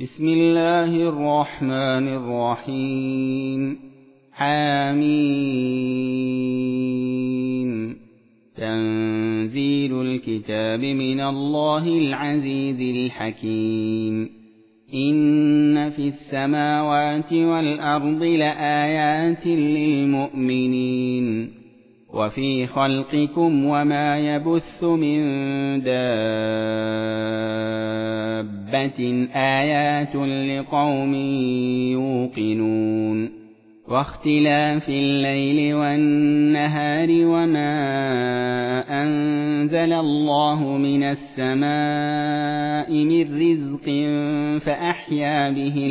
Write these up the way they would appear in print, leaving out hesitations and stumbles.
بسم الله الرحمن الرحيم. حميم. تنزيل الكتاب من الله العزيز الحكيم. إن في السماوات والأرض لآيات للمؤمنين وفي خلقكم وما يبث من دابة آيات لقوم يوقنون واختلاف الليل والنهار وما أنزل الله من السماء من رزق فأحيا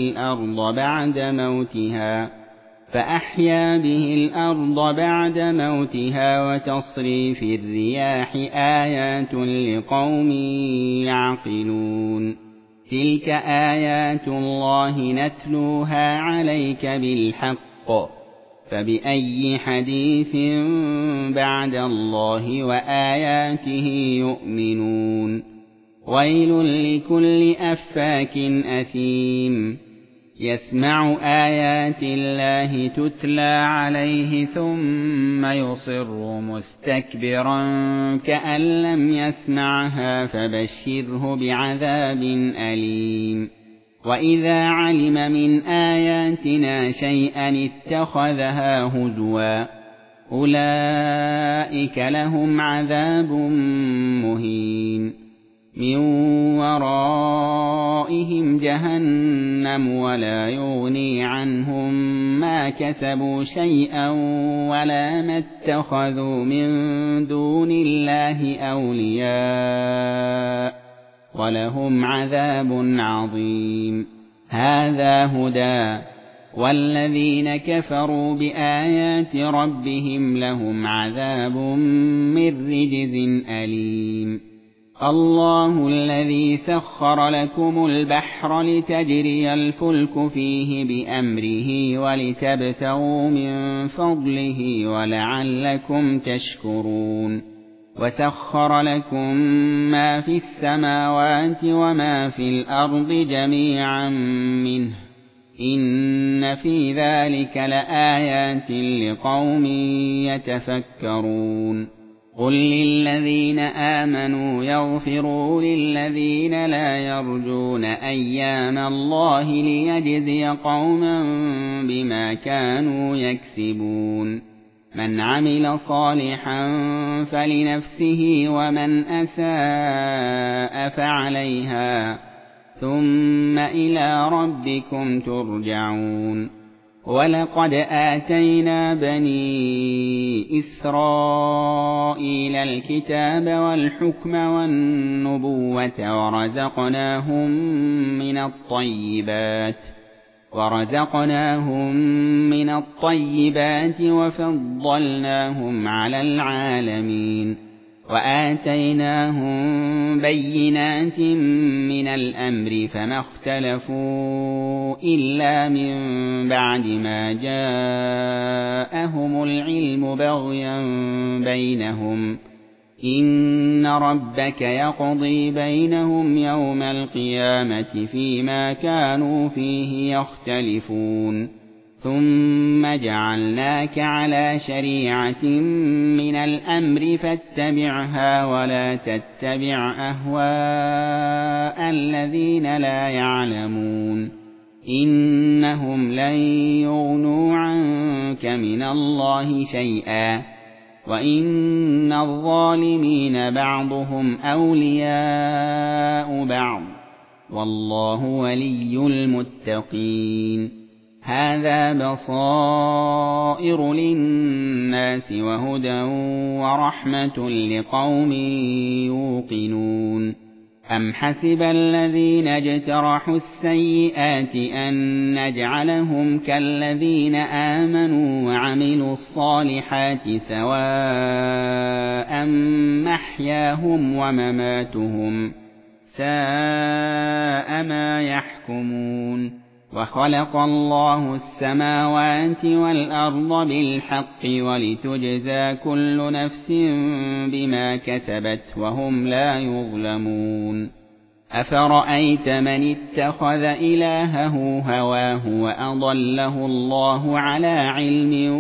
به الأرض بعد موتها وتصريف الرياح آيات لقوم يعقلون. تلك آيات الله نتلوها عليك بالحق، فبأي حديث بعد الله وآياته يؤمنون. ويل لكل أفاك أثيم يسمع آيات الله تتلى عليه ثم يصر مستكبرا كأن لم يسمعها فبشره بعذاب أليم. وإذا علم من آياتنا شيئا اتخذها هزوا أولئك لهم عذاب مهين. من ورائهم جهنم ولا يغني عنهم ما كسبوا شيئا ولا ما اتخذوا من دون الله أولياء ولهم عذاب عظيم. هذا هدى، والذين كفروا بآيات ربهم لهم عذاب من رجز أليم. الله الذي سخر لكم البحر لتجري الفلك فيه بأمره ولتبتغوا من فضله ولعلكم تشكرون. وسخر لكم ما في السماوات وما في الأرض جميعا منه إن في ذلك لآيات لقوم يتفكرون. قل للذين آمنوا يغفروا للذين لا يرجون أيام الله ليجزي قوما بما كانوا يكسبون. من عمل صالحا فلنفسه ومن أساء فعليها ثم إلى ربكم ترجعون. ولقد آتينا بني إسرائيل الكتاب والحكم والنبوة ورزقناهم من الطيبات وفضلناهم على العالمين. وآتيناهم بينات من الأمر فما اختلفوا إلا من بعد ما جاءهم العلم بغيا بينهم. إن ربك يقضي بينهم يوم القيامة فيما كانوا فيه يختلفون. ثم جعلناك على شريعة من الأمر فاتبعها ولا تتبع أهواء الذين لا يعلمون إنهم لن يغنوا عنك من الله شيئا وإن الظالمين بعضهم أولياء بعض والله ولي المتقين. هذا بصائر للناس وهدى ورحمة لقوم يوقنون. أم حسب الذين اجترحوا السيئات أن نجعلهم كالذين آمنوا وعملوا الصالحات سواء محياهم ومماتهم ساء ما يحكمون. وخلق الله السماوات والأرض بالحق ولتجزى كل نفس بما كسبت وهم لا يظلمون. أفرأيت من اتخذ إلهه هواه وأضله الله على علم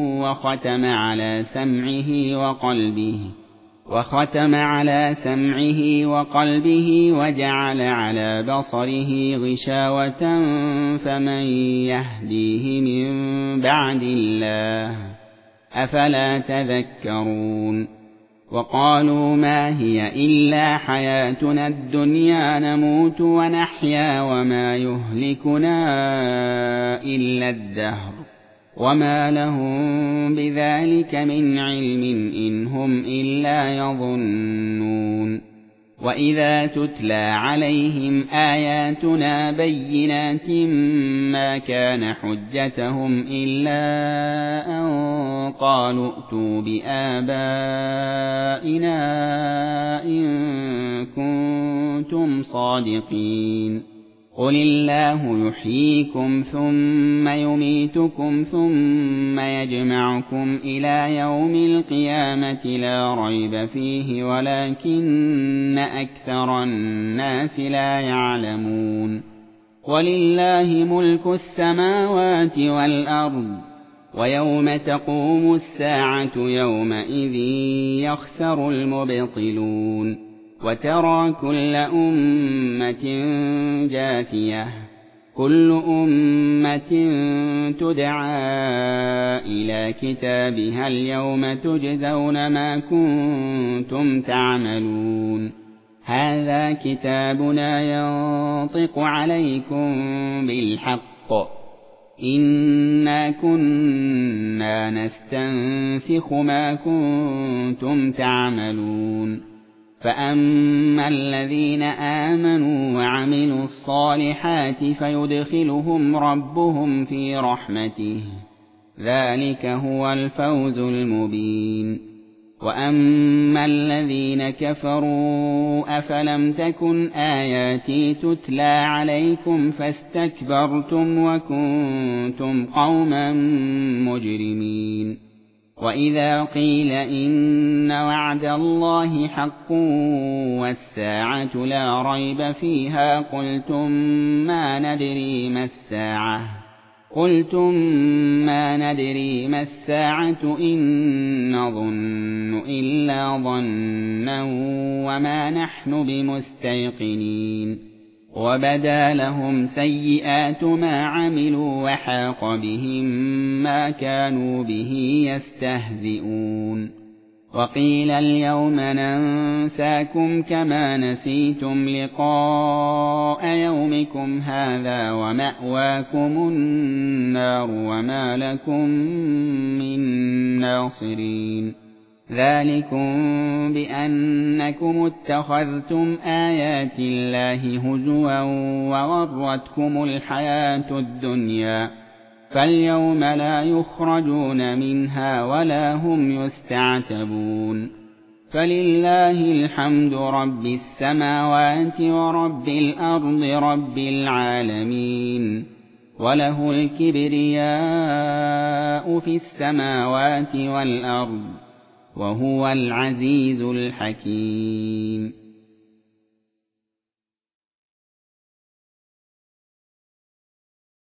وختم على سمعه وقلبه وجعل على بصره غشاوة فمن يهديه من بعد الله أفلا تذكرون وقالوا ما هي إلا حياتنا الدنيا نموت ونحيا وما يهلكنا إلا الدهر وما لهم بذلك من علم إن هم إلا يظنون وإذا تتلى عليهم آياتنا بينات ما كان حجتهم إلا أن قالوا ائتوا بآبائنا إن كنتم صادقين قل الله يحييكم ثم يميتكم ثم يجمعكم إلى يوم القيامة لا ريب فيه ولكن أكثر الناس لا يعلمون ولله ملك السماوات والأرض ويوم تقوم الساعة يومئذ يخسر المبطلون وترى كل أمة جاثية كل أمة تدعى إلى كتابها اليوم تجزون ما كنتم تعملون هذا كتابنا ينطق عليكم بالحق إنا كنا نستنسخ ما كنتم تعملون فأما الذين آمنوا وعملوا الصالحات فيدخلهم ربهم في رحمته ذلك هو الفوز المبين وأما الذين كفروا أفلم تكن آياتي تتلى عليكم فاستكبرتم وكنتم قوما مجرمين وإذا قيل إن وعد الله حق والساعة لا ريب فيها قلتم ما ندري ما الساعة إن نظن إلا ظنا وما نحن بمستيقنين وبدا لهم سيئات ما عملوا وحاق بهم ما كانوا به يستهزئون وقيل اليوم ننساكم كما نسيتم لقاء يومكم هذا ومأواكم النار وما لكم من ناصرين ذلكم بأنكم اتخذتم آيات الله هزوا وغرتكم الحياة الدنيا فاليوم لا يخرجون منها ولا هم يستعتبون فلله الحمد رب السماوات ورب الأرض رب العالمين وله الكبرياء في السماوات والأرض وهو العزيز الحكيم